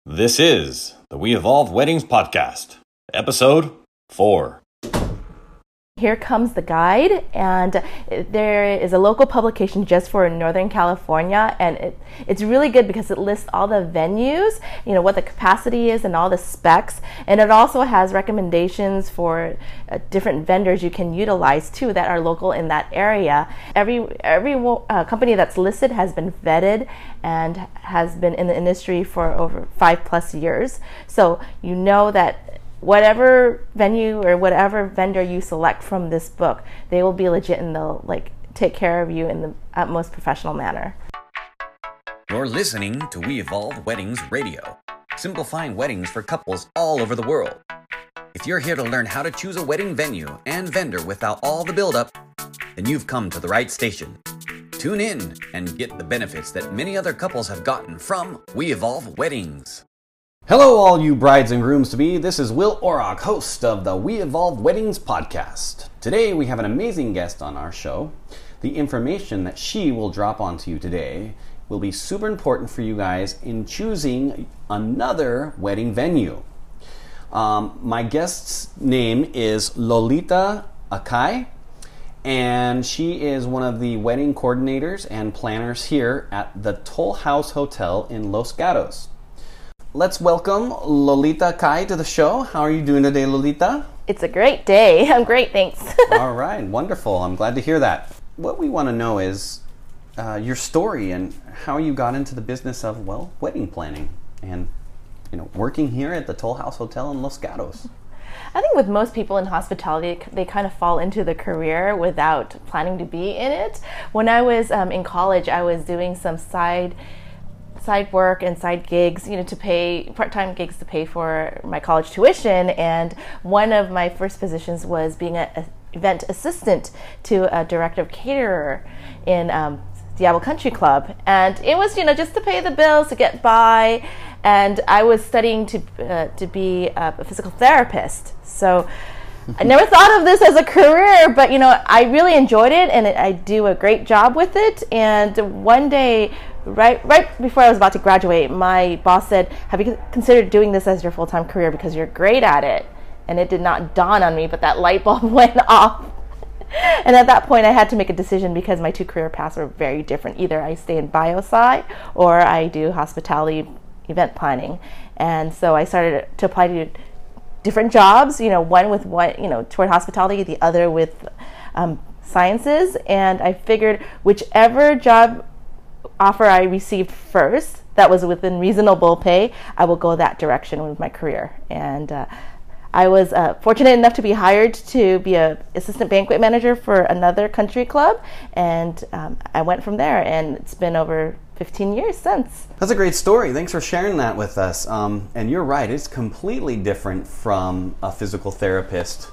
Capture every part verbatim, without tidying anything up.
This is the We Evolve Weddings podcast, episode four. Here comes the guide, and there is a local publication just for Northern California, and it, it's really good because it lists all the venues, you know, what the capacity is and all the specs, and it also has recommendations for uh, different vendors you can utilize too that are local in that area. Every every uh, company that's listed has been vetted and has been in the industry for over five plus years, so you know that whatever venue or whatever vendor you select from this book, they will be legit and they'll like take care of you in the utmost professional manner. You're listening to We Evolve Weddings Radio, simplifying weddings for couples all over the world. If you're here to learn how to choose a wedding venue and vendor without all the buildup, then you've come to the right station. Tune in and get the benefits that many other couples have gotten from We Evolve Weddings. Hello, all you brides and grooms-to-be. This is Will Orrock, host of the We Evolve Weddings podcast. Today, we have an amazing guest on our show. The information that she will drop onto you today will be super important for you guys in choosing another wedding venue. Um, my guest's name is Lolita Akai, and she is one of the wedding coordinators and planners here at the Toll House Hotel in Los Gatos. Let's welcome Lolita Akai to the show. How are you doing today, Lolita? It's a great day. I'm great, thanks. All right, wonderful. I'm glad to hear that. What we want to know is uh, your story and how you got into the business of, well, wedding planning and, you know, working here at the Toll House Hotel in Los Gatos. I think with most people in hospitality, they kind of fall into the career without planning to be in it. When I was um, in college, I was doing some side side work and side gigs, you know, to pay, part-time gigs to pay for my college tuition. And one of my first positions was being an event assistant to a director of caterer in um, Diablo Country Club. And it was, you know, just to pay the bills, to get by. And I was studying to, uh, to be a physical therapist. So I never thought of this as a career, but, you know, I really enjoyed it and I do a great job with it. And one day, Right right before I was about to graduate, my boss said, have you considered doing this as your full-time career because you're great at it? And it did not dawn on me, but that light bulb went off. And at that point, I had to make a decision because my two career paths were very different. Either I stay in biosci or I do hospitality event planning. And so I started to apply to different jobs, you know, one with one, you know, toward hospitality, the other with um, sciences. And I figured whichever job offer I received first that was within reasonable pay, I will go that direction with my career. And uh, I was uh, fortunate enough to be hired to be a assistant banquet manager for another country club, and um, I went from there, and it's been over fifteen years since. That's a great story. Thanks for sharing that with us. Um, and you're right, it's completely different from a physical therapist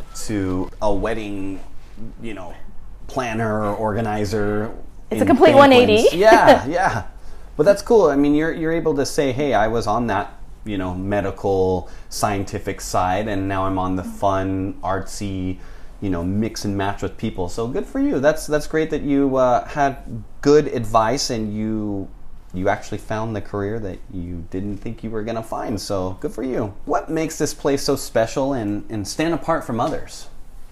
to a wedding, you know, planner or organizer. It's a complete one eighty. yeah, yeah. But that's cool. I mean, you're you're able to say, hey, I was on that, you know, medical, scientific side, and now I'm on the fun, artsy, you know, mix and match with people. So good for you. That's that's great that you uh, had good advice and you you actually found the career that you didn't think you were going to find. So good for you. What makes this place so special and, and stand apart from others?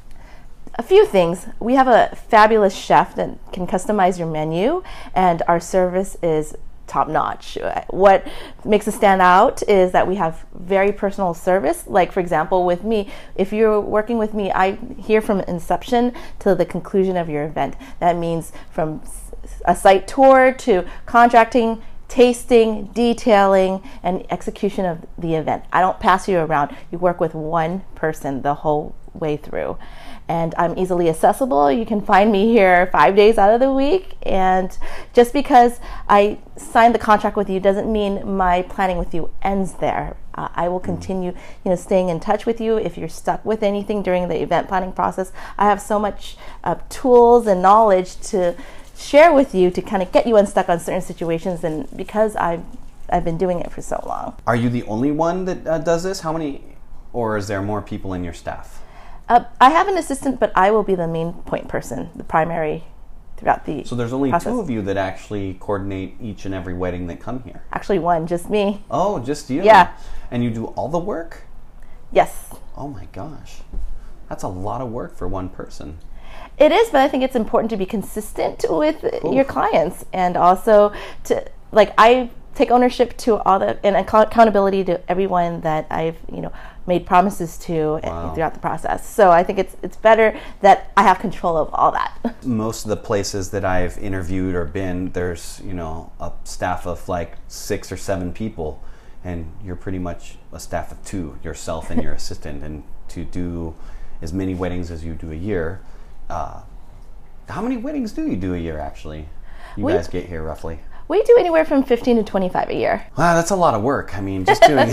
A few things. We have a fabulous chef that can customize your menu, and our service is top-notch. What makes us stand out is that we have very personal service. Like, for example, with me, if you're working with me, I'm here from inception to the conclusion of your event. That means from a site tour to contracting, tasting, detailing, and execution of the event. I don't pass you around. You work with one person the whole way through. And I'm easily accessible. You can find me here five days out of the week. And just because I signed the contract with you doesn't mean my planning with you ends there. Uh, I will continue, you know, staying in touch with you if you're stuck with anything during the event planning process. I have so much uh, tools and knowledge to share with you to kind of get you unstuck on certain situations. And because I've I've been doing it for so long. Are you the only one that uh, does this? How many, or is there more people in your staff? Uh, I have an assistant, but I will be the main point person, the primary throughout the So there's only process. two of you that actually coordinate each and every wedding that come here? Actually one, just me. Oh, just you? Yeah. And you do all the work? Yes. Oh my gosh. That's a lot of work for one person. It is, but I think it's important to be consistent with Cool. your clients, and also to, like, I take ownership to all the, and account- accountability to everyone that I've, you know, made promises to Wow. throughout the process. So I think it's it's better that I have control of all that. Most of the places that I've interviewed or been, there's, you know, a staff of like six or seven people, and you're pretty much a staff of two, yourself and your assistant, and to do as many weddings as you do a year. Uh, how many weddings do you do a year, actually? You We- guys get here roughly. We do anywhere from fifteen to twenty-five a year. Wow, that's a lot of work. I mean, just doing,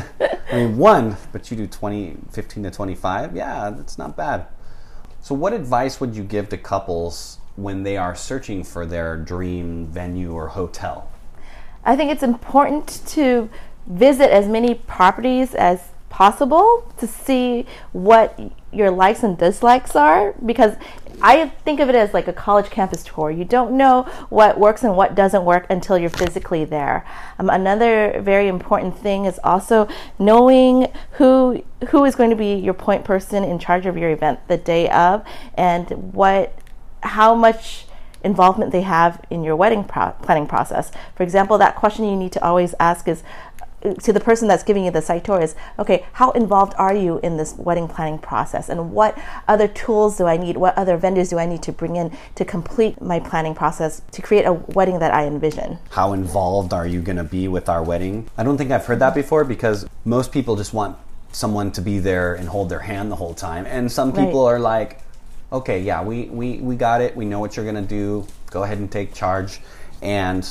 I mean, one, but you do twenty, fifteen to twenty-five. Yeah, that's not bad. So what advice would you give to couples when they are searching for their dream venue or hotel? I think it's important to visit as many properties as possible to see what your likes and dislikes are, because I think of it as like a college campus tour. You don't know what works and what doesn't work until you're physically there. Um, another very important thing is also knowing who who is going to be your point person in charge of your event the day of, and what how much involvement they have in your wedding pro- planning process. For example, that question you need to always ask is to the person that's giving you the site tour is, okay, how involved are you in this wedding planning process, and what other tools do I need, what other vendors do I need to bring in to complete my planning process to create a wedding that I envision? How involved are you going to be with our wedding? I don't think I've heard that before, because most people just want someone to be there and hold their hand the whole time. And some people Right. are like, okay, yeah, we, we, we got it. We know what you're going to do. Go ahead and take charge and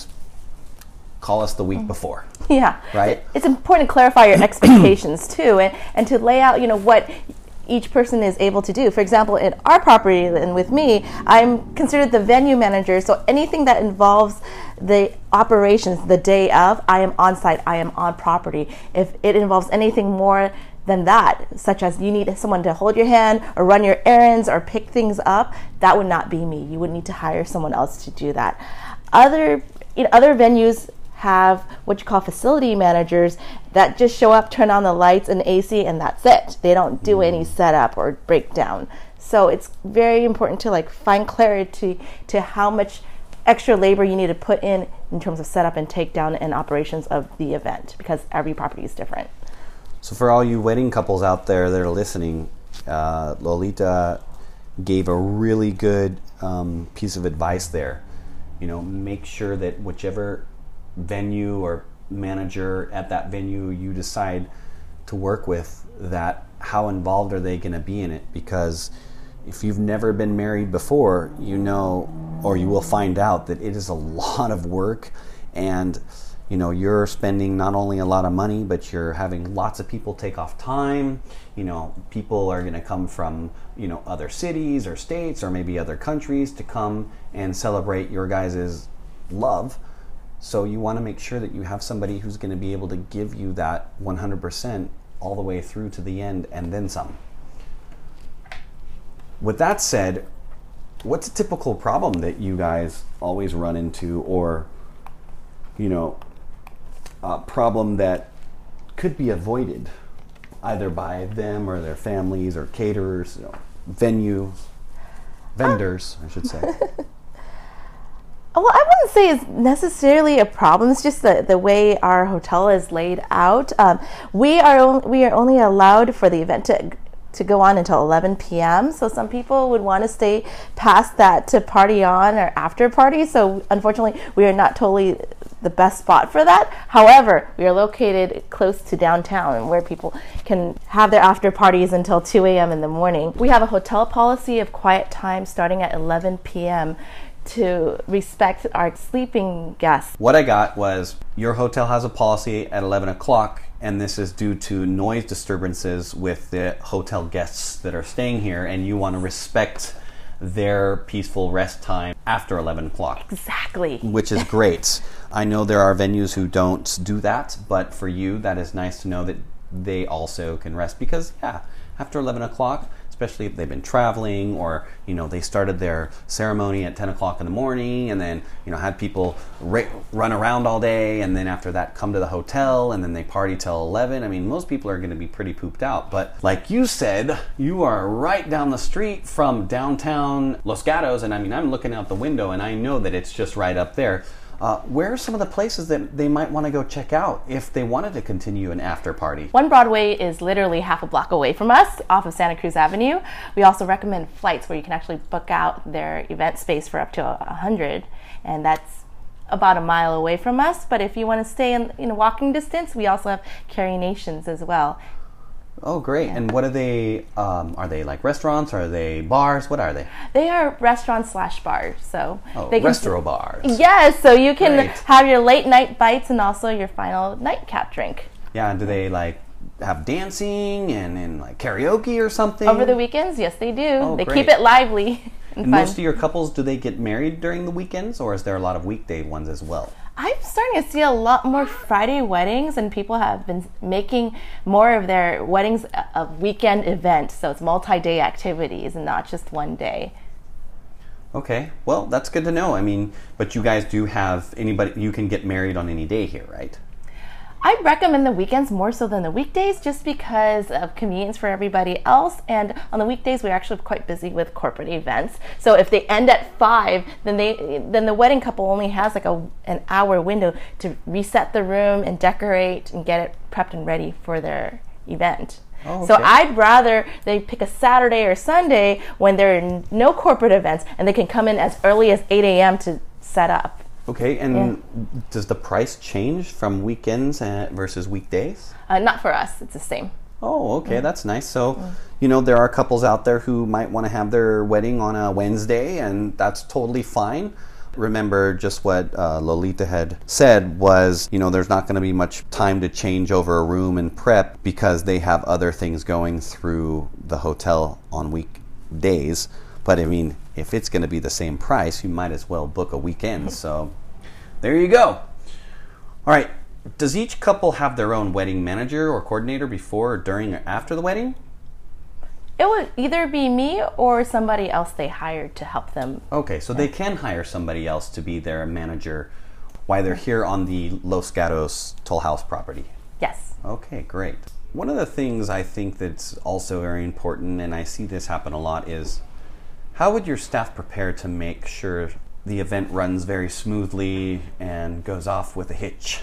call us the week before. Yeah. Right. It's important to clarify your expectations too, and, and to lay out, you know, what each person is able to do. For example, in our property and with me, I'm considered the venue manager, so anything that involves the operations the day of, I am on site, I am on property. If it involves anything more than that, such as you need someone to hold your hand or run your errands or pick things up, that would not be me. You would need to hire someone else to do that. Other, you know, other venues have what you call facility managers that just show up, turn on the lights and A C, and that's it. They don't do any setup or breakdown. So it's very important to like find clarity to how much extra labor you need to put in in terms of setup and takedown and operations of the event, because every property is different. So for all you wedding couples out there that are listening, uh, Lolita gave a really good um, piece of advice there. You know, make sure that whichever venue or manager at that venue you decide to work with, that how involved are they going to be in it? Because if you've never been married before, you know, or you will find out that it is a lot of work, and you know, you're spending not only a lot of money, but you're having lots of people take off time. You know, people are going to come from, you know, other cities or states or maybe other countries to come and celebrate your guys' love. So you want to make sure that you have somebody who's going to be able to give you that one hundred percent all the way through to the end and then some. With that said, what's a typical problem that you guys always run into, or, you know, a problem that could be avoided either by them or their families or caterers, you know, venues, vendors, I should say? Well, I wouldn't say it's necessarily a problem. It's just the, the way our hotel is laid out. Um, we are on, we are only allowed for the event to to go on until eleven p.m. So some people would want to stay past that to party on or after party. So unfortunately, we are not totally the best spot for that. However, we are located close to downtown where people can have their after parties until two a.m. in the morning. We have a hotel policy of quiet time starting at eleven p.m. to respect our sleeping guests. What I got was your hotel has a policy at eleven o'clock, and this is due to noise disturbances with the hotel guests that are staying here, and you want to respect their peaceful rest time after eleven o'clock. Exactly. Which is great. I know there are venues who don't do that, but for you, that is nice to know that they also can rest, because, yeah, after eleven o'clock, especially if they've been traveling, or you know they started their ceremony at ten o'clock in the morning and then you know had people ra- run around all day, and then after that come to the hotel and then they party till eleven. I mean, most people are going to be pretty pooped out. But like you said, you are right down the street from downtown Los Gatos, and I mean I'm looking out the window and I know that it's just right up there. Uh, where are some of the places that they might want to go check out if they wanted to continue an after party? One Broadway is literally half a block away from us, off of Santa Cruz Avenue. We also recommend flights where you can actually book out their event space for up to one hundred, and that's about a mile away from us. But if you want to stay in, in walking distance, we also have Carrie Nations as well. Oh, great. Yeah. And what are they, um, are they like restaurants? Are they bars? What are they? They are restaurants slash bars. So oh, they can, restaurant bars. Yes, so you can Great. have your late night bites and also your final nightcap drink. Yeah, and do they like have dancing and, and like karaoke or something? Over the weekends, yes they do. Oh, they great. keep it lively and, and fun. Most of your couples, do they get married during the weekends, or is there a lot of weekday ones as well? I'm starting to see a lot more Friday weddings, and people have been making more of their weddings a, a weekend event, so it's multi-day activities and not just one day. Okay, well, that's good to know. I mean, but you guys do have anybody, you can get married on any day here, right? I recommend the weekends more so than the weekdays just because of convenience for everybody else. And on the weekdays, we're actually quite busy with corporate events. So if they end at five, then they then the wedding couple only has like a an hour window to reset the room and decorate and get it prepped and ready for their event. Oh, okay. So I'd rather they pick a Saturday or Sunday when there are no corporate events and they can come in as early as eight a.m. to set up. Okay, and yeah. Does the price change from weekends versus weekdays? Uh, not for us, it's the same. Oh, okay, mm. That's nice. So, mm. you know, there are couples out there who might want to have their wedding on a Wednesday, and that's totally fine. Remember, just what uh, Lolita had said was, you know, there's not going to be much time to change over a room and prep because they have other things going through the hotel on weekdays. But I mean, if it's going to be the same price, you might as well book a weekend. So there you go. All right. Does each couple have their own wedding manager or coordinator before, during, or after the wedding? It would either be me or somebody else they hired to help them. Okay, so yeah. They can hire somebody else to be their manager while they're here on the Los Gatos Toll House property. Yes. Okay, great. One of the things I think that's also very important, and I see this happen a lot, is how would your staff prepare to make sure the event runs very smoothly and goes off with a hitch?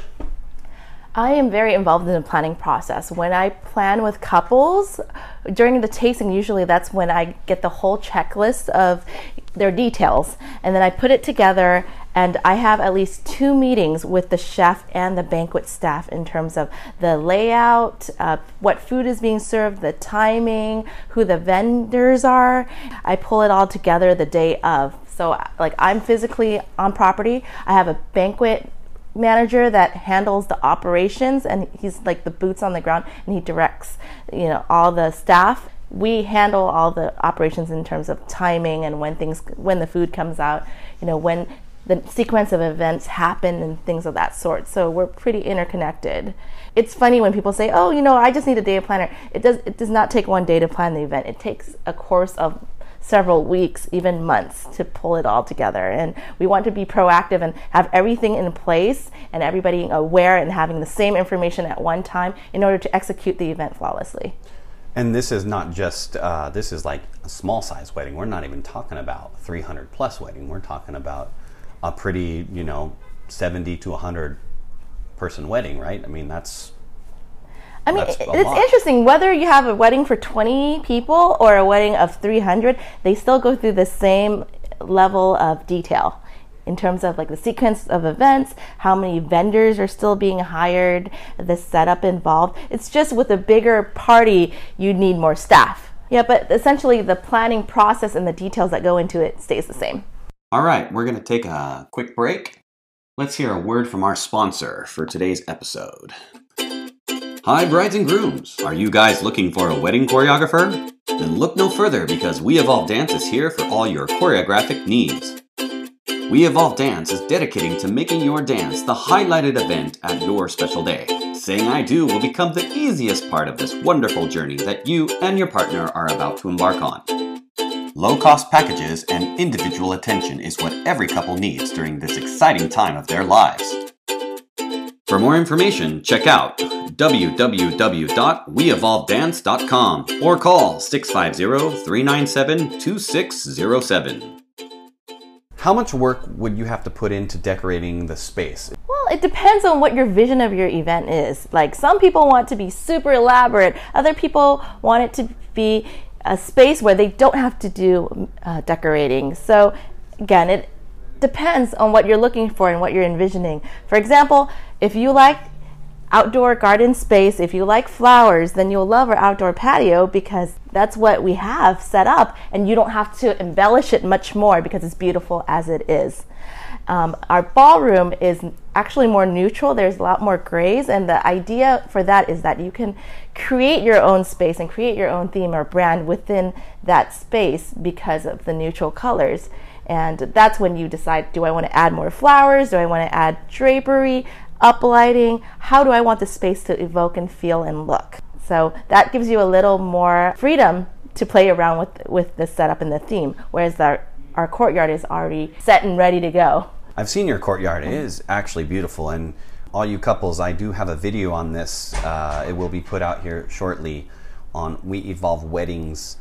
I am very involved in the planning process. When I plan with couples, during the tasting, usually that's when I get the whole checklist of their details. And then I put it together, and I have at least two meetings with the chef and the banquet staff in terms of the layout, uh, what food is being served, the timing, who the vendors are. I pull it all together the day of. So like I'm physically on property. I have a banquet manager that handles the operations, and he's like the boots on the ground, and he directs, you know, all the staff. We handle all the operations in terms of timing and when things, when the food comes out, you know, when the sequence of events happen and things of that sort. So we're pretty interconnected. It's funny when people say, oh, you know, I just need a day planner. It does, it does not take one day to plan the event. It takes a course of several weeks, even months, to pull it all together. And we want to be proactive and have everything in place and everybody aware and having the same information at one time in order to execute the event flawlessly. And this is not just, uh, this is like a small size wedding. We're not even talking about three hundred plus wedding. We're talking about a pretty, you know, seventy to one hundred person wedding, right? I mean, that's I mean, it's lot. Interesting. Whether you have a wedding for twenty people or a wedding of three hundred, they still go through the same level of detail in terms of like the sequence of events, how many vendors are still being hired, the setup involved. It's just with a bigger party, you need more staff. Yeah, but essentially the planning process and the details that go into it stays the same. All right, we're going to take a quick break. Let's hear a word from our sponsor for today's episode. Hi, brides and grooms. Are you guys looking for a wedding choreographer? Then look no further, because We Evolve Dance is here for all your choreographic needs. We Evolve Dance is dedicating to making your dance the highlighted event at your special day. Saying I do will become the easiest part of this wonderful journey that you and your partner are about to embark on. Low-cost packages and individual attention is what every couple needs during this exciting time of their lives. For more information, check out w w w dot we evolve dance dot com or call six five zero, three nine seven, two six zero seven. How much work would you have to put into decorating the space? Well, it depends on what your vision of your event is. Like, some people want to be super elaborate. Other people want it to be a space where they don't have to do uh, decorating. So again, it depends on what you're looking for and what you're envisioning. For example, if you like outdoor garden space, if you like flowers, then you'll love our outdoor patio because that's what we have set up, and you don't have to embellish it much more because it's beautiful as it is. Um, our ballroom is actually more neutral. There's a lot more grays, and the idea for that is that you can create your own space and create your own theme or brand within that space because of the neutral colors. And that's when you decide, do I want to add more flowers? Do I want to add drapery, uplighting? How do I want the space to evoke and feel and look? So that gives you a little more freedom to play around with, with the setup and the theme, whereas our, our courtyard is already set and ready to go. I've seen your courtyard. It is actually beautiful, and all you couples, I do have a video on this. Uh, it will be put out here shortly on We Evolve Weddings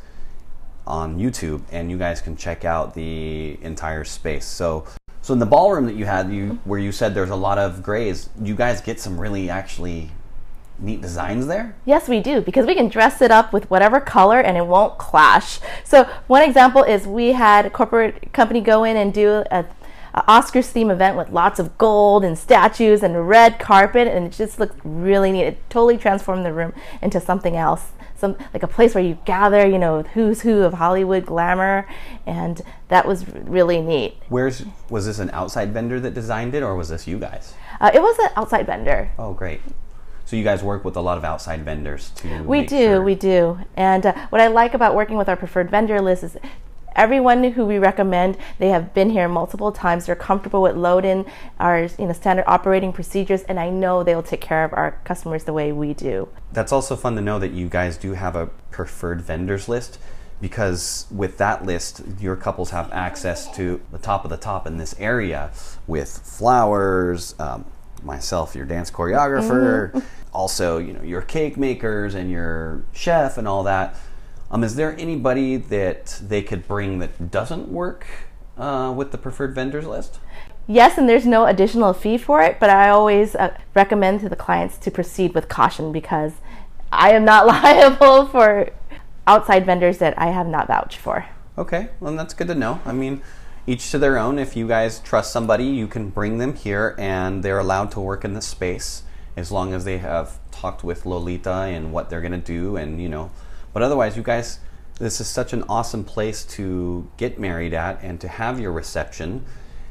on YouTube, and you guys can check out the entire space. So, so in the ballroom that you had, you where you said there's a lot of grays, you guys get some really actually neat designs there? Yes, we do, because we can dress it up with whatever color and it won't clash. So one example is we had a corporate company go in and do a Uh, Oscars theme event with lots of gold and statues and a red carpet, and it just looked really neat. It totally transformed the room into something else, some like a place where you gather, you know, who's who of Hollywood glamour, and that was really neat. Where's was this an outside vendor that designed it, or was this you guys? Uh, it was an outside vendor. Oh, great. So you guys work with a lot of outside vendors to We make do, sure. we do. And uh, what I like about working with our preferred vendor list is everyone who we recommend, they have been here multiple times. They're comfortable with load-in, our you know standard operating procedures, and I know they'll take care of our customers the way we do. That's also fun to know that you guys do have a preferred vendors list, because with that list, your couples have access to the top of the top in this area with flowers, um, myself, your dance choreographer, mm-hmm. also you know your cake makers and your chef and all that. Um, is there anybody that they could bring that doesn't work uh, with the preferred vendors list? Yes, and there's no additional fee for it, but I always uh, recommend to the clients to proceed with caution, because I am not liable for outside vendors that I have not vouched for. Okay, well, that's good to know. I mean, each to their own. If you guys trust somebody, you can bring them here and they're allowed to work in the space as long as they have talked with Lolita and what they're going to do, and you know. But otherwise, you guys, this is such an awesome place to get married at and to have your reception.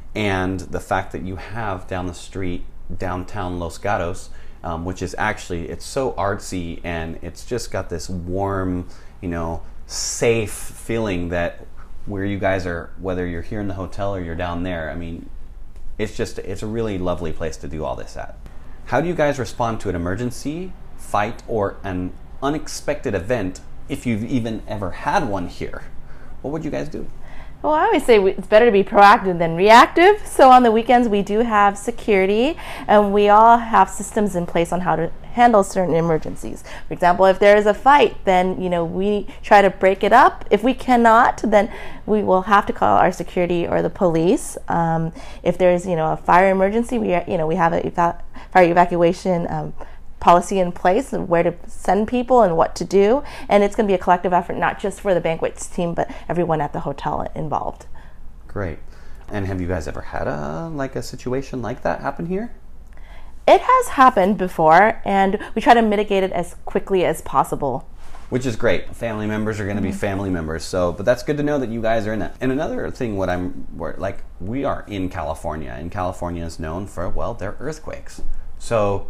And the fact that you have down the street, downtown Los Gatos, um, which is actually, it's so artsy, and it's just got this warm, you know, safe feeling that where you guys are, whether you're here in the hotel or you're down there, I mean, it's just, it's a really lovely place to do all this at. How do you guys respond to an emergency, fight, or an unexpected event, if you've even ever had one here? What would you guys do? Well, I always say it's better to be proactive than reactive. So on the weekends, we do have security, and we all have systems in place on how to handle certain emergencies. For example, if there is a fight, then you know we try to break it up. If we cannot, then we will have to call our security or the police. Um, if there is you know a fire emergency, we you know we have a eva- fire evacuation Um, policy in place of where to send people and what to do, and it's going to be a collective effort, not just for the banquets team, but everyone at the hotel involved. Great. And have you guys ever had a like a situation like that happen here? It has happened before, and we try to mitigate it as quickly as possible. Which is great. Family members are going to mm-hmm. be family members. So, but that's good to know that you guys are in that. And another thing, what I'm where, like, we are in California, and California is known for well their earthquakes. So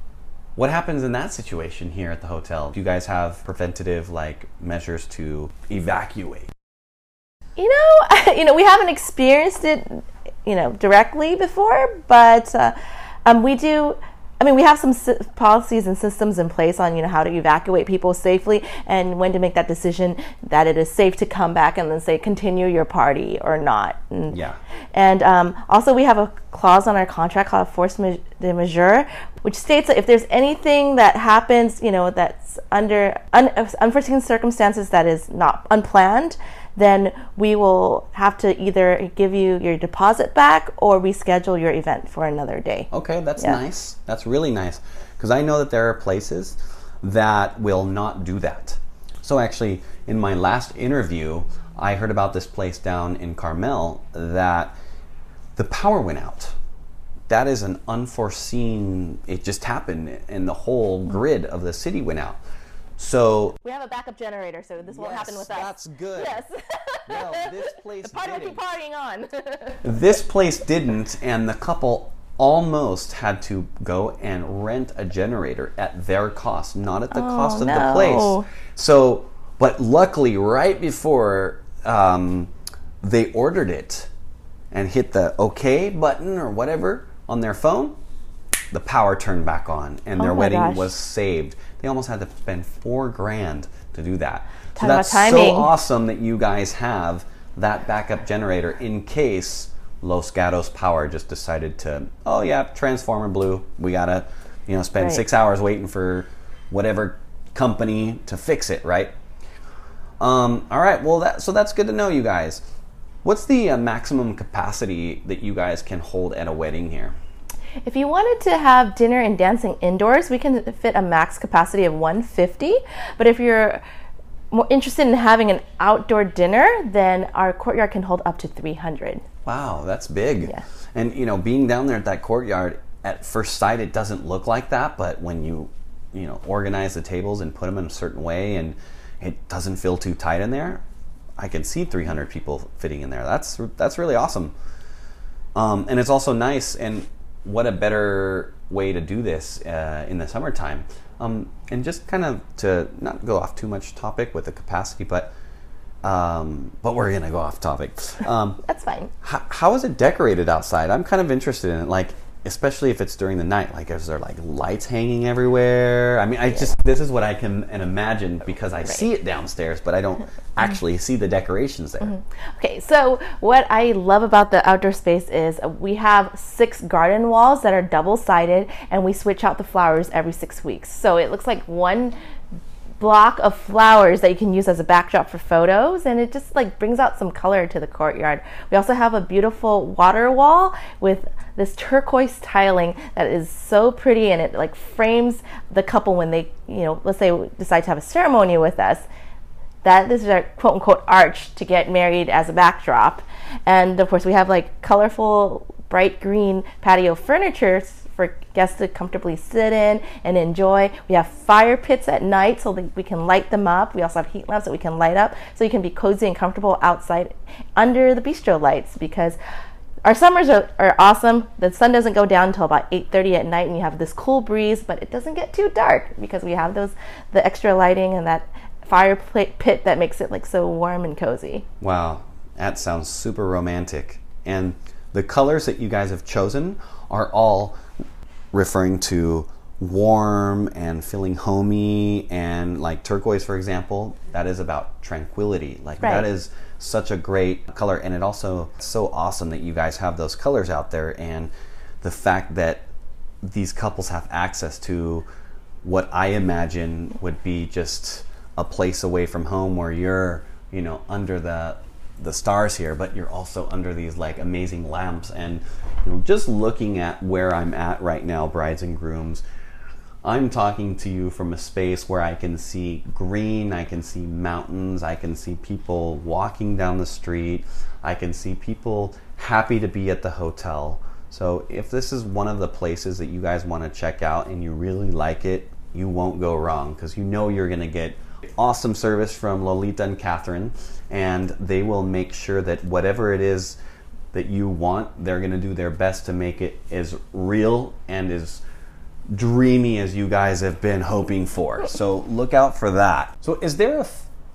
what happens in that situation here at the hotel? Do you guys have preventative like measures to evacuate? You know, you know, we haven't experienced it, you know, directly before, but uh, um, we do. I mean, we have some si- policies and systems in place on, you know, how to evacuate people safely and when to make that decision that it is safe to come back and then say continue your party or not. And, Yeah. And um, also we have a clause on our contract called force ma- de majeure, which states that if there's anything that happens, you know, that's under un- unforeseen circumstances that is not unplanned, then we will have to either give you your deposit back or reschedule your event for another day. Okay, that's Yeah. nice. That's really nice. Because I know that there are places that will not do that. So actually, in my last interview, I heard about this place down in Carmel that the power went out. That is an unforeseen, it just happened, and the whole grid of the city went out. So We have a backup generator, so this won't happen with us. That's good. Yes. Well, this place The party will didn't. keep partying on. This place didn't, and the couple almost had to go and rent a generator at their cost, not at the Oh, cost of no. the place. So, but luckily, right before um, they ordered it and hit the OK button or whatever on their phone, the power turned back on, and their Oh my wedding gosh. was saved. They almost had to spend four grand to do that. Talk so about that's timing. so awesome that you guys have that backup generator in case Los Gatos Power just decided to, oh yeah, transformer blew. We gotta, you know, spend Right. six hours waiting for whatever company to fix it, right? Um, all right. Well, that so that's good to know, you guys. What's the uh, maximum capacity that you guys can hold at a wedding here? If you wanted to have dinner and dancing indoors, we can fit a max capacity of one hundred fifty. But if you're more interested in having an outdoor dinner, then our courtyard can hold up to three hundred. Wow, that's big. Yeah. And you know, being down there at that courtyard, at first sight, it doesn't look like that, but when you, you know, organize the tables and put them in a certain way, and it doesn't feel too tight in there, I can see three hundred people fitting in there. That's that's really awesome. Um, and it's also nice, and what a better way to do this uh, in the summertime. Um, and just kind of to not go off too much topic with the capacity, but um, but we're gonna go off topic. Um, That's fine. how, how is it decorated outside? I'm kind of interested in it, like especially if it's during the night. Like, is there like lights hanging everywhere? I mean, I just this is what I can and imagine because I see it downstairs, but I don't actually see the decorations there. Okay, so what I love about the outdoor space is uh, we have six garden walls that are double-sided, and we switch out the flowers every six weeks. So it looks like one block of flowers that you can use as a backdrop for photos, and it just like brings out some color to the courtyard. We also have a beautiful water wall with this turquoise tiling that is so pretty, and it like frames the couple when they, you know, let's say decide to have a ceremony with us. That this is our quote unquote arch to get married as a backdrop. And of course we have like colorful bright green patio furniture for guests to comfortably sit in and enjoy. We have fire pits at night so that we can light them up. We also have heat lamps that we can light up so you can be cozy and comfortable outside under the bistro lights, because our summers are, are awesome. The sun doesn't go down until about eight thirty at night, and you have this cool breeze, but it doesn't get too dark because we have those the extra lighting and that fire pit that makes it like so warm and cozy. Wow, that sounds super romantic. And the colors that you guys have chosen are all referring to warm and feeling homey, and like turquoise, for example, that is about tranquility. Like Right. that is such a great color, and it also so awesome that you guys have those colors out there, and the fact that these couples have access to what I imagine would be just a place away from home where you're, you know, under the the stars here, but you're also under these like amazing lamps. And you know, just looking at where I'm at right now, brides and grooms, I'm talking to you from a space where I can see green, I can see mountains, I can see people walking down the street, I can see people happy to be at the hotel. So if this is one of the places that you guys want to check out and you really like it, you won't go wrong, because you know you're going to get awesome service from Lolita and Catherine, and they will make sure that whatever it is that you want, they're going to do their best to make it as real and as dreamy as you guys have been hoping for. So look out for that. So is there a,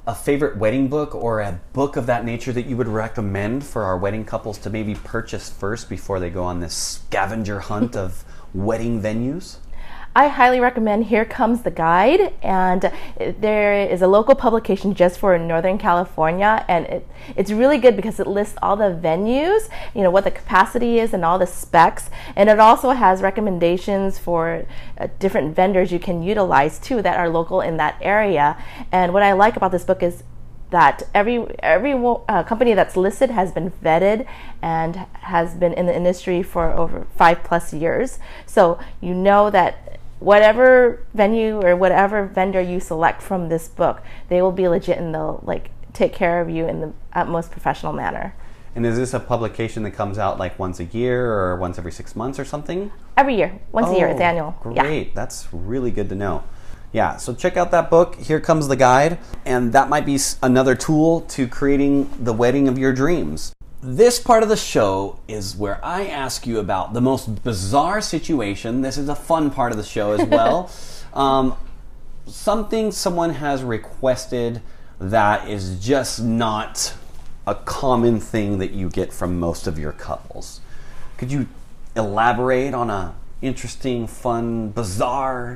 a favorite wedding book or a book of that nature that you would recommend for our wedding couples to maybe purchase first before they go on this scavenger hunt of wedding venues? I highly recommend Here Comes the Guide, and there is a local publication just for Northern California, and it, it's really good because it lists all the venues, you know, what the capacity is and all the specs, and it also has recommendations for uh, different vendors you can utilize too that are local in that area. And what I like about this book is that every every uh, company that's listed has been vetted and has been in the industry for over five plus years. So you know that whatever venue or whatever vendor you select from this book, they will be legit and they'll like take care of you in the utmost professional manner. And is this a publication that comes out like once a year or once every six months or something? Every year, once oh, a year, it's annual. Great, yeah. That's really good to know. Yeah, so check out that book, Here Comes the Guide, and that might be another tool to creating the wedding of your dreams. This part of the show is where I ask you about the most bizarre situation. This is a fun part of the show as well. um, something someone has requested that is just not a common thing that you get from most of your couples. Could you elaborate on a interesting, fun, bizarre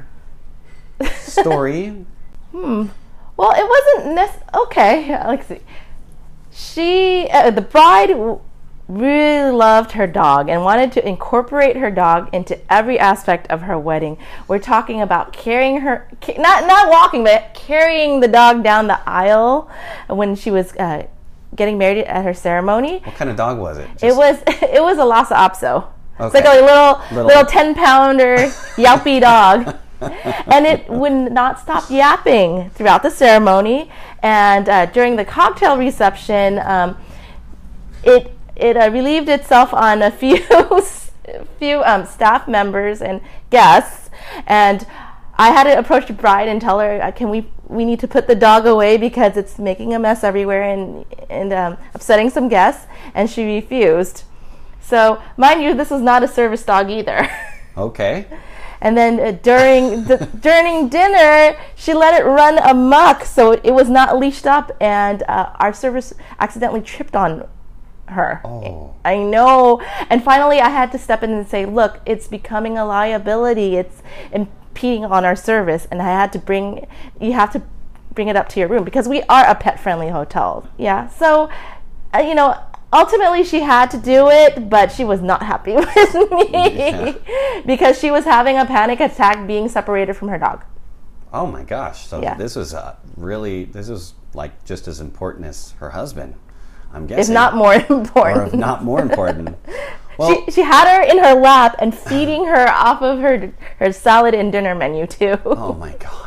story? hmm. Well, it wasn't necessarily... Okay, let's see. She, uh, the bride w- really loved her dog and wanted to incorporate her dog into every aspect of her wedding. We're talking about carrying her, ca- not not walking, but carrying the dog down the aisle when she was uh, getting married at her ceremony. What kind of dog was it? Just... It was it was a Lhasa Apso. Okay. It's like a little little, little ten pounder yelpy dog. And it would not stop yapping throughout the ceremony. And uh, during the cocktail reception, um, it it uh, relieved itself on a few few um, staff members and guests. And I had to approach the bride and tell her, uh, "Can we we need to put the dog away because it's making a mess everywhere and and um, upsetting some guests." And she refused. So, mind you, this was not a service dog either. Okay. And then uh, during the, during dinner, she let it run amok, so it was not leashed up, and uh, our service accidentally tripped on her. Oh. I know. And finally, I had to step in and say, "Look, it's becoming a liability. It's impeding on our service, and I had to bring. You have to bring it up to your room because we are a pet-friendly hotel." Yeah. So, uh, you know. Ultimately, she had to do it, but she was not happy with me yeah. because she was having a panic attack being separated from her dog. Oh my gosh! So yeah. this was uh, really this is like just as important as her husband, I'm guessing. If not more important. Or if not more important. Well, she she had her in her lap and feeding her off of her her salad and dinner menu too. Oh my gosh.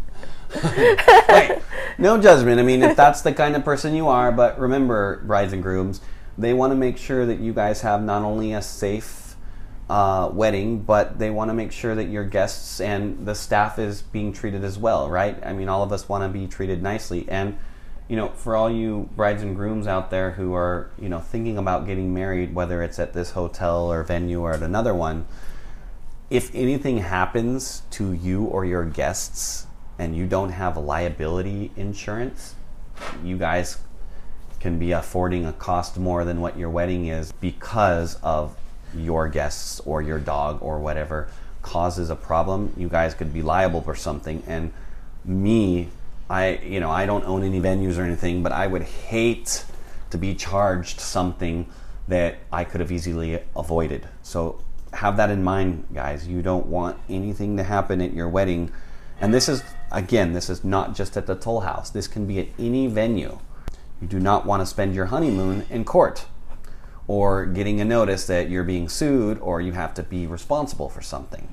Wait, no judgment. I mean, if that's the kind of person you are, but remember, brides and grooms, they want to make sure that you guys have not only a safe uh, wedding, but they want to make sure that your guests and the staff is being treated as well, right? I mean, all of us want to be treated nicely. And, you know, for all you brides and grooms out there who are, you know, thinking about getting married, whether it's at this hotel or venue or at another one, if anything happens to you or your guests and you don't have liability insurance, you guys can be affording a cost more than what your wedding is because of your guests or your dog or whatever causes a problem. You guys could be liable for something. And me, I, you know, I don't own any venues or anything, but I would hate to be charged something that I could have easily avoided. So have that in mind, guys. You don't want anything to happen at your wedding. And this is, again, this is not just at the Toll House. This can be at any venue. You do not want to spend your honeymoon in court or getting a notice that you're being sued or you have to be responsible for something.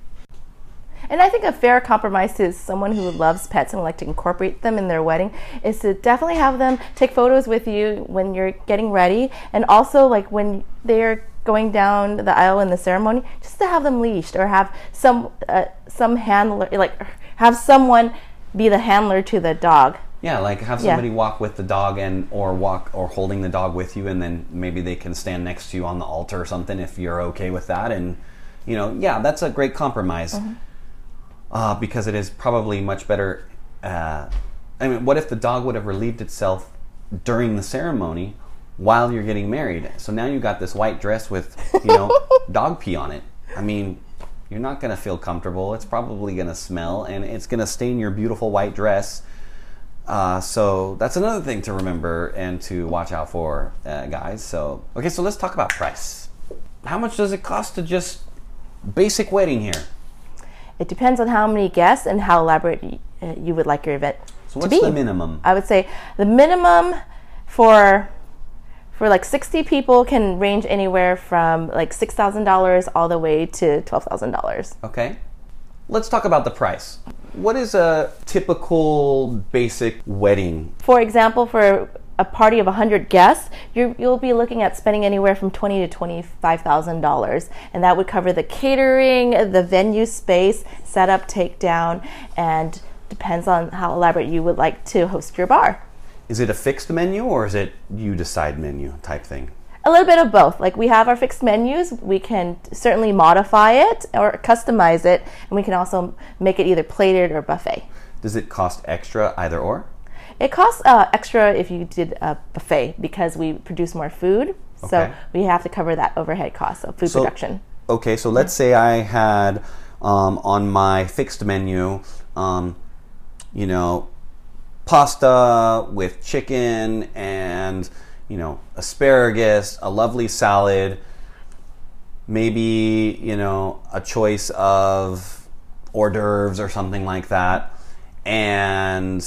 And I think a fair compromise to someone who loves pets and would like to incorporate them in their wedding is to definitely have them take photos with you when you're getting ready, and also like when they're going down the aisle in the ceremony, just to have them leashed or have some uh, some handler, like have someone be the handler to the dog. Yeah, like have somebody yeah. walk with the dog and or walk or holding the dog with you, and then maybe they can stand next to you on the altar or something if you're okay with that. And you know, yeah, that's a great compromise. Mm-hmm. Uh, because it is probably much better uh, I mean, what if the dog would have relieved itself during the ceremony while you're getting married? So now you got this white dress with, you know, dog pee on it. I mean, you're not going to feel comfortable. It's probably going to smell, and it's going to stain your beautiful white dress. Uh, so that's another thing to remember and to watch out for, uh, guys. So, okay, so let's talk about price. How much does it cost to just basic wedding here? It depends on how many guests and how elaborate y- uh, you would like your event So to what's be. the minimum? I would say the minimum for for like sixty people can range anywhere from like six thousand dollars all the way to twelve thousand dollars. Okay. Let's talk about the price. What is a typical basic wedding? For example, for a party of one hundred guests, you're, you'll be looking at spending anywhere from twenty thousand dollars to twenty-five thousand dollars. And that would cover the catering, the venue space, setup, takedown, and depends on how elaborate you would like to host your bar. Is it a fixed menu or is it you decide menu type thing? A little bit of both. Like, we have our fixed menus. We can certainly modify it or customize it, and we can also make it either plated or buffet. Does it cost extra either or? It costs uh, extra if you did a buffet because we produce more food. So Okay. we have to cover that overhead cost of food So- production. Okay, so let's say I had um, on my fixed menu, um, you know, pasta with chicken and, you know, asparagus, a lovely salad, maybe, you know, a choice of hors d'oeuvres or something like that, and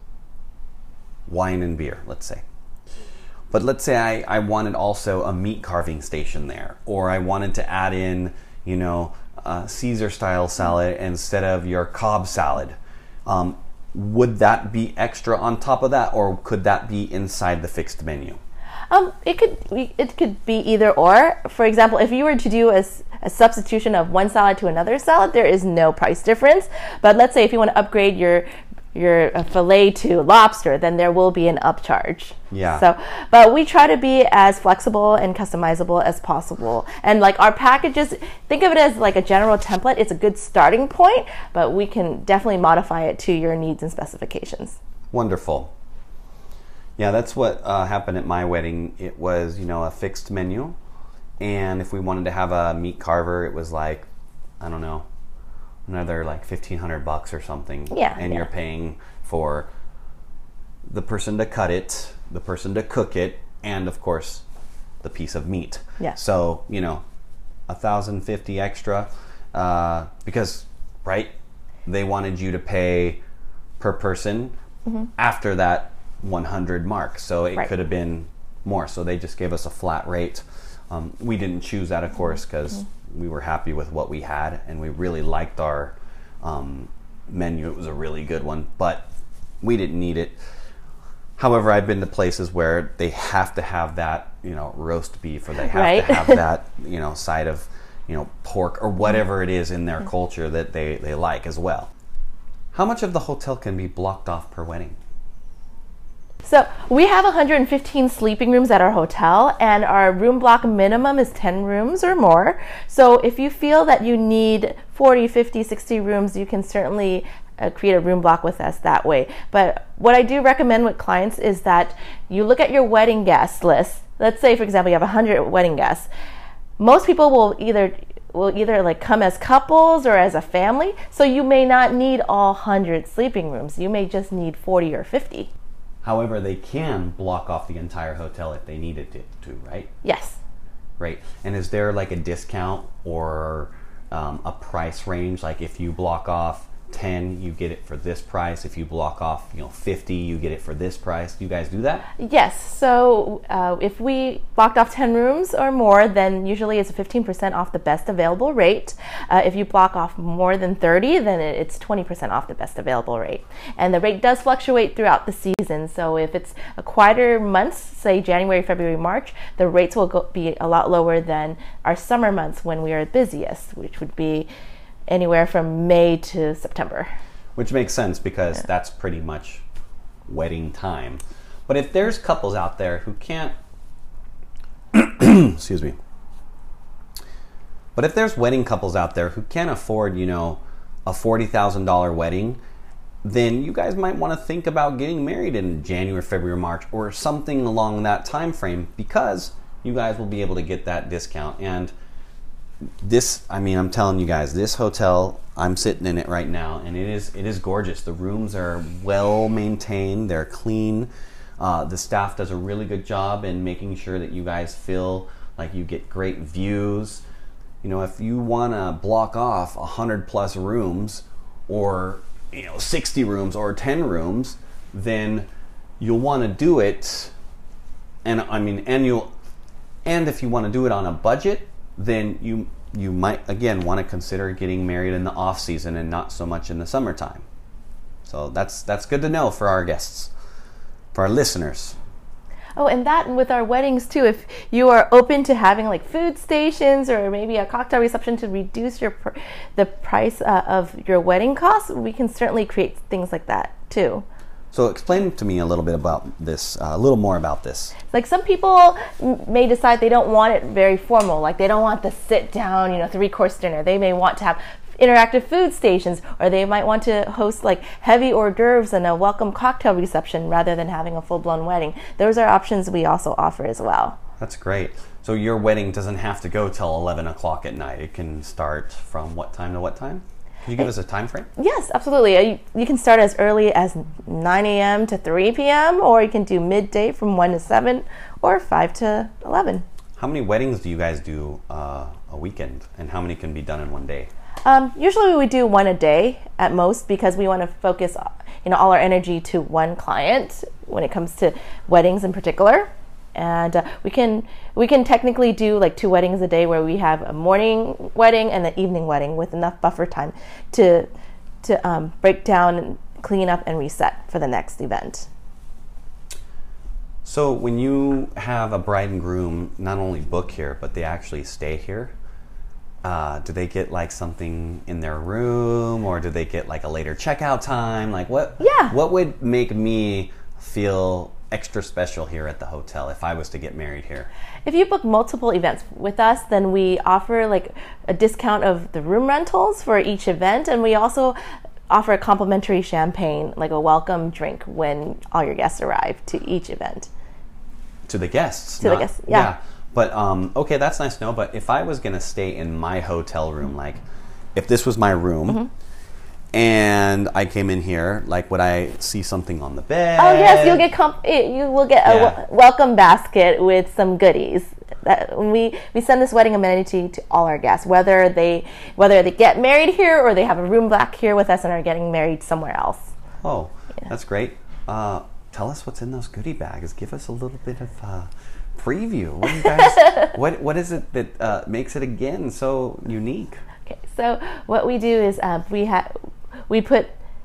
wine and beer, let's say. But let's say I, I wanted also a meat carving station there, or I wanted to add in, you know, a Caesar style salad instead of your Cobb salad. Um, would that be extra on top of that, or could that be inside the fixed menu? Um, it could we- it could be either or. For example, if you were to do a, s- a substitution of one salad to another salad, there is no price difference. But let's say if you want to upgrade your your uh, fillet to lobster, then there will be an upcharge. Yeah. So, but we try to be as flexible and customizable as possible. And like our packages, think of it as like a general template. It's a good starting point, but we can definitely modify it to your needs and specifications. Wonderful. Yeah, that's what uh, happened at my wedding. It was, you know, a fixed menu. And if we wanted to have a meat carver, it was like, I don't know, another like fifteen hundred bucks or something. Yeah, And yeah. you're paying for the person to cut it, the person to cook it, and of course, the piece of meat. Yeah. So, you know, a thousand fifty extra, uh, because, right, they wanted you to pay per person after that one hundred mark. So it Right. could have been more. So they just gave us a flat rate. Um, we didn't choose that, of course, because we were happy with what we had, and we really liked our um, menu. It was a really good one, but we didn't need it. However, I've been to places where they have to have that, you know, roast beef, or they have Right. to have that, you know, side of, you know, pork or whatever it is in their culture that they, they like as well. How much of the hotel can be blocked off per wedding? So we have one hundred fifteen sleeping rooms at our hotel, and our room block minimum is ten rooms or more. So if you feel that you need forty, fifty, sixty rooms, you can certainly uh, create a room block with us that way. But what I do recommend with clients is that you look at your wedding guest list. Let's say, for example, you have one hundred wedding guests. Most people will either will either like come as couples or as a family. So you may not need all one hundred sleeping rooms. You may just need forty or fifty. However, they can block off the entire hotel if they needed it to, right? Yes. Right. And is there like a discount or um, a price range? Like if you block off ten, you get it for this price. If you block off, you know, fifty, you get it for this price. Do you guys do that? Yes. So uh, if we blocked off ten rooms or more, then usually it's fifteen percent off the best available rate. Uh, if you block off more than thirty, then it- it's twenty percent off the best available rate. And the rate does fluctuate throughout the season. So if it's a quieter months, say January, February, March, the rates will go, be a lot lower than our summer months when we are busiest, which would be anywhere from May to September. Which makes sense because that's pretty much wedding time. But if there's couples out there who can't, excuse me. But if there's wedding couples out there who can't afford, you know, a forty thousand dollars wedding, then you guys might want to think about getting married in January, February, March, or something along that time frame, because you guys will be able to get that discount. And this, I mean, I'm telling you guys, this hotel, I'm sitting in it right now, and it is it is gorgeous. The rooms are well maintained, they're clean. Uh, the staff does a really good job in making sure that you guys feel like you get great views. You know, if you want to block off one hundred plus rooms, or you know, sixty rooms or ten rooms, then you'll want to do it. And I mean, and you'll, and if you want to do it on a budget, then you you might again want to consider getting married in the off season and not so much in the summertime. So that's that's good to know for our guests, for our listeners. Oh, and that with our weddings too, if you are open to having like food stations or maybe a cocktail reception to reduce your pr- the price uh, of your wedding costs, we can certainly create things like that too. So explain to me a little bit about this, uh, a little more about this. Like some people m- may decide they don't want it very formal, like they don't want the sit down, you know, three course dinner. They may want to have interactive food stations, or they might want to host like heavy hors d'oeuvres and a welcome cocktail reception rather than having a full-blown wedding. Those are options we also offer as well. That's great. So your wedding doesn't have to go till eleven o'clock at night. It can start from what time to what time? Can you give us a time frame? Yes, absolutely. You, you can start as early as nine a.m. to three p.m. or you can do midday from one to seven or five to eleven. How many weddings do you guys do uh, a weekend, and how many can be done in one day? Um, usually we do one a day at most, because we want to focus, you know, all our energy to one client when it comes to weddings in particular. And uh, we can we can technically do like two weddings a day, where we have a morning wedding and an evening wedding with enough buffer time to to um, break down and clean up and reset for the next event. So when you have a bride and groom not only book here, but they actually stay here, uh, do they get like something in their room, or do they get like a later checkout time? Like what? Yeah. What would make me feel extra special here at the hotel if I was to get married here? If you book multiple events with us, then we offer like a discount of the room rentals for each event, and we also offer a complimentary champagne, like a welcome drink, when all your guests arrive to each event. To the guests? To not, the guests, yeah. yeah. But, um, okay, that's nice to know, but if I was going to stay in my hotel room, like, if this was my room, mm-hmm. and I came in here, like, would I see something on the bed? Oh yes, you'll get comp- you will get a yeah. w- welcome basket with some goodies. That we we send this wedding amenity to all our guests, whether they whether they get married here or they have a room back here with us and are getting married somewhere else. Oh, yeah. That's great. Uh, tell us what's in those goodie bags. Give us a little bit of uh, preview. What do you guys? what what is it that uh, makes it again so unique? Okay, so what we do is uh, we have. We put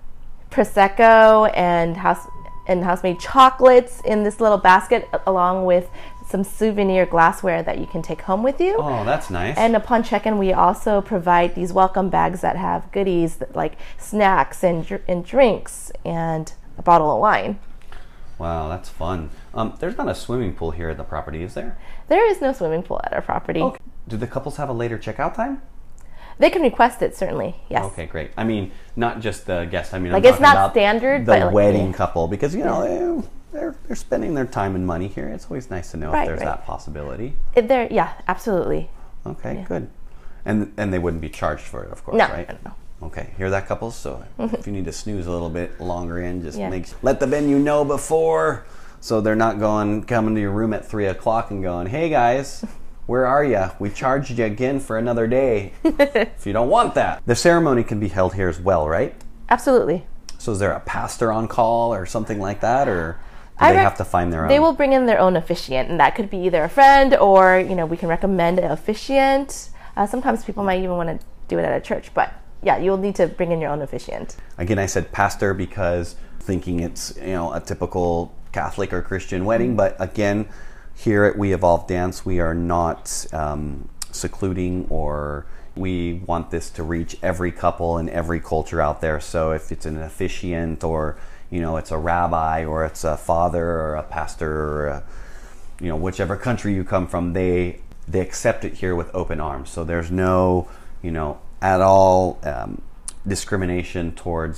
Prosecco and house and house-made chocolates in this little basket, along with some souvenir glassware that you can take home with you. Oh, that's nice. And upon check-in, we also provide these welcome bags that have goodies that, like snacks and and drinks and a bottle of wine. Wow, that's fun. Um, there's not a swimming pool here at the property, is there? There is no swimming pool at our property. Okay. Do the couples have a later checkout time? They can request it, certainly, yes. Okay, great. I mean, not just the guest. I mean, like I'm it's not about standard, the but like, wedding yeah. couple, because you know yeah. they're they're spending their time and money here. It's always nice to know right, if there's right. that possibility. If there, yeah, absolutely. Okay, yeah. good. And and they wouldn't be charged for it, of course, no, right? No, no. Okay, hear that, couples? So if you need to snooze a little bit longer in, just yeah. make let the venue know before, so they're not going coming to your room at three o'clock and going, "Hey guys, where are you? We charged you again for another day." If you don't want that. The ceremony can be held here as well, right? Absolutely. So is there a pastor on call or something like that, or do I they rec- have to find their own? They will bring in their own officiant, and that could be either a friend or, you know, we can recommend an officiant. Uh, sometimes people might even want to do it at a church, but yeah, you'll need to bring in your own officiant. Again, I said pastor because thinking it's, you know, a typical Catholic or Christian wedding, mm-hmm. but again, here at We Evolve Dance, we are not um, secluding, or we want this to reach every couple and every culture out there. So if it's an officiant, or you know, it's a rabbi, or it's a father or a pastor, or a, you know, whichever country you come from, they they accept it here with open arms. So there's no, you know, at all um, discrimination towards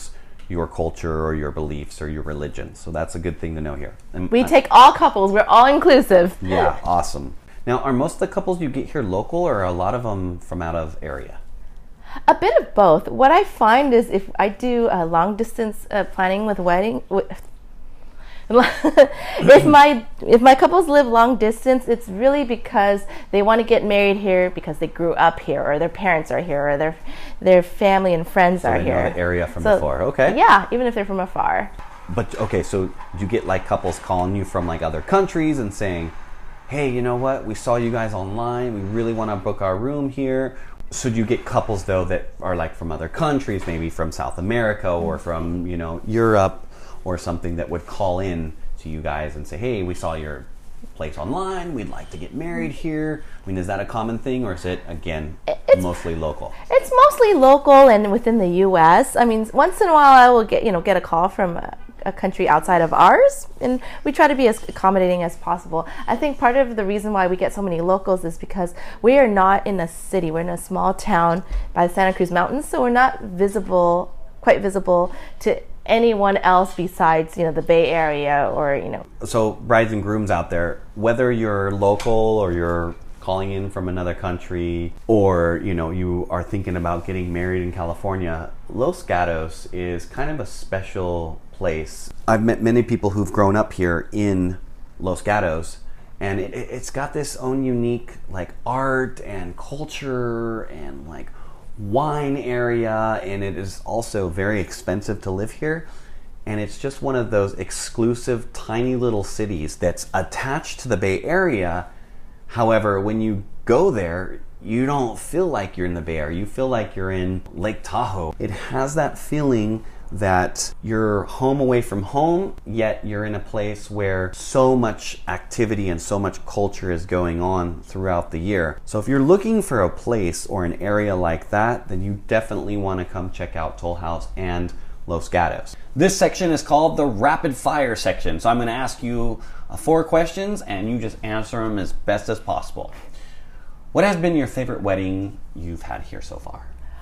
your culture or your beliefs or your religion. So that's a good thing to know here. And We I- take all couples. We're all inclusive. Yeah, awesome. Now, are most of the couples you get here local, or are a lot of them from out of area? A bit of both. What I find is if I do uh, long distance uh, planning with wedding, w- if my if my couples live long distance, it's really because they want to get married here because they grew up here, or their parents are here, or their their family and friends So are they here. know the area from So, before. Okay. Yeah, even if they're from afar. But okay, so do you get like couples calling you from like other countries and saying, "Hey, you know what? We saw you guys online. We really want to book our room here." So do you get couples though that are like from other countries, maybe from South America or from, you know, Europe or something, that would call in to you guys and say, "Hey, we saw your place online. We'd like to get married here." I mean, is that a common thing, or is it again It's- mostly local? It's mostly local and within the U S. I mean, once in a while I will get, you know, get a call from a, a country outside of ours, and we try to be as accommodating as possible. I think part of the reason why we get so many locals is because we are not in a city. We're in a small town by the Santa Cruz Mountains, so we're not visible, quite visible to anyone else besides, you know, the Bay Area or, you know. So brides and grooms out there, whether you're local or you're calling in from another country, or, you know, you are thinking about getting married in California, Los Gatos is kind of a special place. I've met many people who've grown up here in Los Gatos, and it, it's got this own unique like art and culture and like wine area, and it is also very expensive to live here. And it's just one of those exclusive tiny little cities that's attached to the Bay Area. However, when you go there, you don't feel like you're in the Bay Area. You feel like you're in Lake Tahoe. It has that feeling that you're home away from home, yet you're in a place where so much activity and so much culture is going on throughout the year. So if you're looking for a place or an area like that, then you definitely want to come check out Toll House and Los Gatos. This section is called the rapid fire section. So I'm going to ask you uh, four questions and you just answer them as best as possible. What has been your favorite wedding you've had here so far?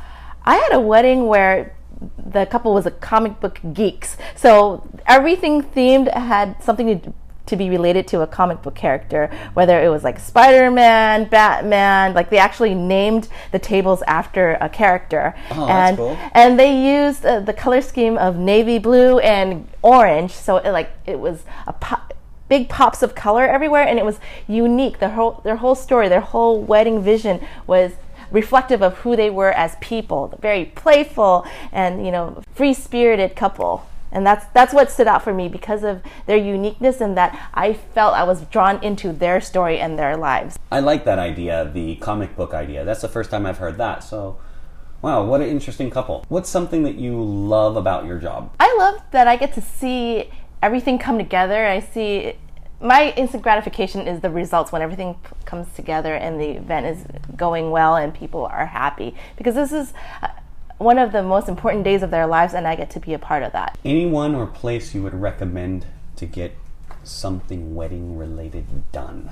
I had a wedding where the couple was a comic book geeks. So everything themed had something to, to be related to a comic book character, whether it was like Spider-Man, Batman, like they actually named the tables after a character. Oh, and, that's cool. And they used uh, the color scheme of navy blue and orange. So it, like it was a pop, big pops of color everywhere, and it was unique. Their whole, their whole story, their whole wedding vision was reflective of who they were as people, very playful and, you know, free-spirited couple. And that's that's what stood out for me because of their uniqueness, and that I felt I was drawn into their story and their lives. I like that idea, the comic book idea. That's the first time I've heard that. So, wow, what an interesting couple. What's something that you love about your job? I love that I get to see everything come together. I see my instant gratification is the results when everything p- comes together and the event is going well and people are happy, because this is uh, one of the most important days of their lives, and I get to be a part of that. Anyone or place you would recommend to get something wedding related done?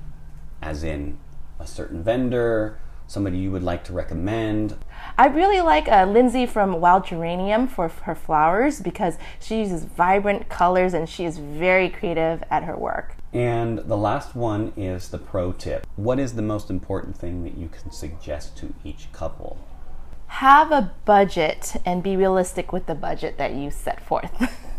As in a certain vendor, somebody you would like to recommend? I really like uh, Lindsay from Wild Geranium for f- her flowers, because she uses vibrant colors and she is very creative at her work. And the last one is the pro tip. What is the most important thing that you can suggest to each couple? Have a budget and be realistic with the budget that you set forth.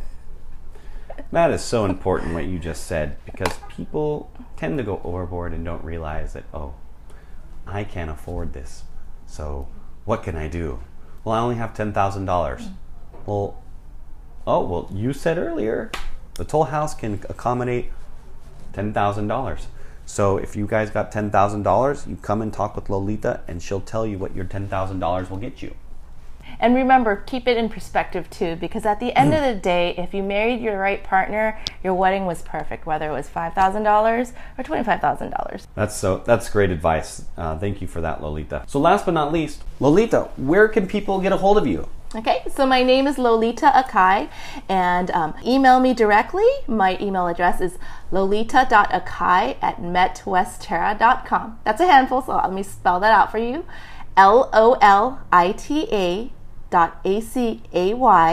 That is so important what you just said, because people tend to go overboard and don't realize that, oh, I can't afford this, so what can I do? Well, I only have ten thousand dollars. Well, oh, well, you said earlier, the Toll House can accommodate ten thousand dollars. So if you guys got ten thousand dollars, you come and talk with Lolita, and she'll tell you what your ten thousand dollars will get you. And remember, keep it in perspective too, because at the end of the day, if you married your right partner, your wedding was perfect, whether it was five thousand dollars or twenty-five thousand dollars. That's so. That's great advice. Uh, thank you for that, Lolita. So last but not least, Lolita, where can people get a hold of you? Okay, so my name is Lolita Akai, and um, email me directly. My email address is lolita dot akai at metwestterra dot com. That's a handful, so let me spell that out for you. L O L I T A dot A C A Y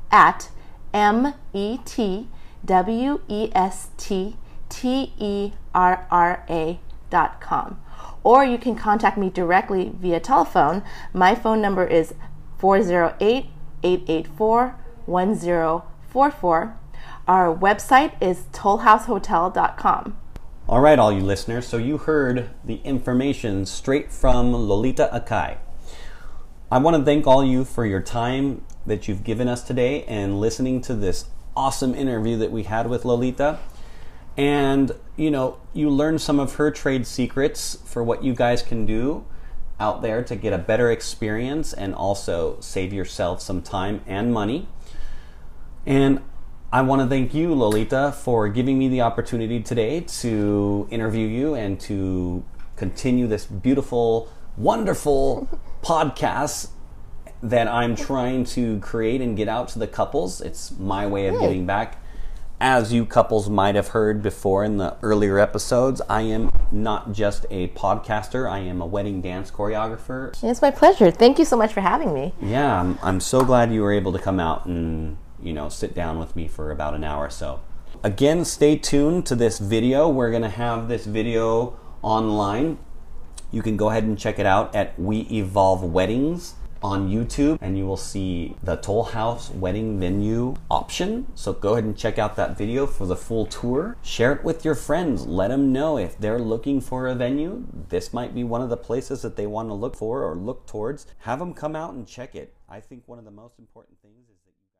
at M E T W E S T T E R R A dot com. Or you can contact me directly via telephone. My phone number is four zero eight, eight eight four, one zero four four. Our website is toll house hotel dot com. All right, all you listeners, so you heard the information straight from Lolita Akai. I want to thank all you for your time that you've given us today and listening to this awesome interview that we had with Lolita. And, you know, you learned some of her trade secrets for what you guys can do out there to get a better experience and also save yourself some time and money. And I want to thank you, Lolita, for giving me the opportunity today to interview you and to continue this beautiful, wonderful podcast that I'm trying to create and get out to the couples. It's my way of giving back. As you couples might have heard before in the earlier episodes, I am not just a podcaster, I am a wedding dance choreographer. It's my pleasure. Thank you so much for having me. Yeah, I'm, I'm so glad you were able to come out and, you know, sit down with me for about an hour or so. Again, stay tuned to this video. We're going to have this video online. You can go ahead and check it out at We Evolve Weddings on YouTube, and you will see the Toll House wedding venue option. So go ahead and check out that video for the full tour. Share it with your friends. Let them know if they're looking for a venue. This might be one of the places that they want to look for or look towards. Have them come out and check it. I think one of the most important things is that you